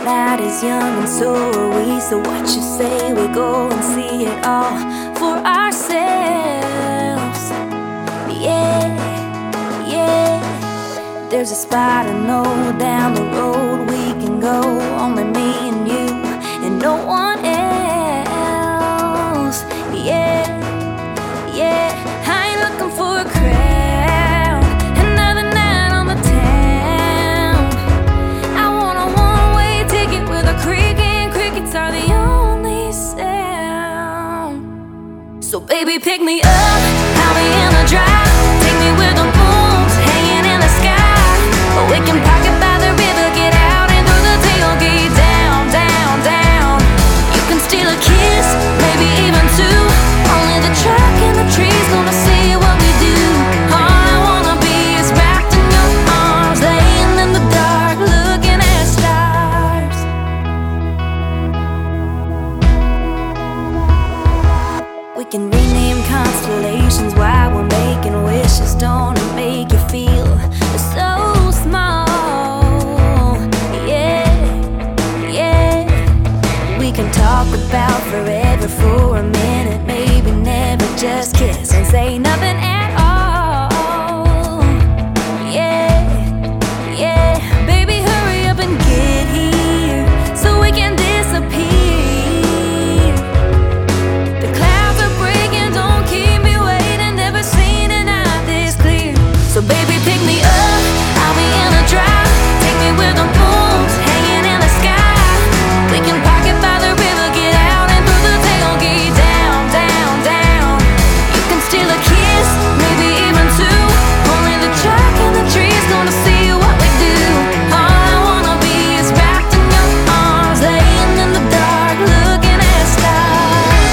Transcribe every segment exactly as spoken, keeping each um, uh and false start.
night is young and so are we. So what you say we go and see it all for ourselves. Yeah, yeah. There's a spot I know down the road we can go, only me and you and no one else. Yeah, yeah. I ain't looking for a crowd, another night on the town. I want a one-way ticket with a cricket, and crickets are the only sound. So baby, pick me up, I'll be in the drive. Take me where the moon's hanging in the sky. We can park it by the river, get out and through the tailgate. Down, down, down. You can steal a kiss, maybe even two. Only the truck and the trees gonna see what we do. All I wanna be is wrapped in your arms, laying in the dark, looking at stars. We can rename constellations while we're making wishes. Don't it make you feel so small? Yeah, yeah. We can talk about forever for a minute, maybe never just kiss and say nothing at all. Yeah, yeah. Baby, hurry up and get here so we can disappear. The clouds are breaking, don't keep me waiting. Never seen a night this clear. So baby, pick me up, I'll be in the drive. Take me where the moon's hanging in the sky. We can park it by the river, get out and through the tailgate. Down, down, down. You can steal a kiss, maybe even two. Only the truck and the trees gonna see what we do. All I wanna be is wrapped in your arms, laying in the dark, looking at stars.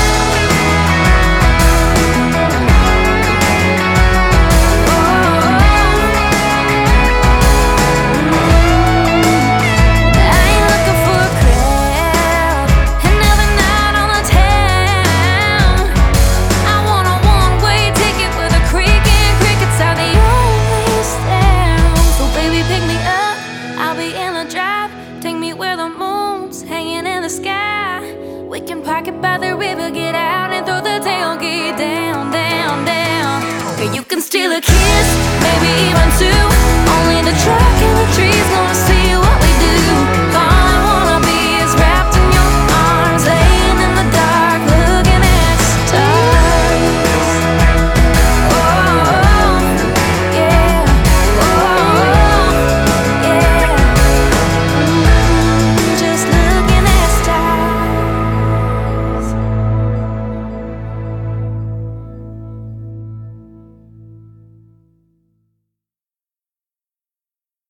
I ain't looking for a crowd, another night on the town. I want a one-way ticket with a cricket, and crickets are the only sound. So baby, pick me up, I'll be in the drive. Take me where the moon's hanging in the sky. We can park it by the river, get out and throw the tailgate. Down, down, down. Okay, you can steal a kiss, maybe even two. Only the truck and the trees gonna see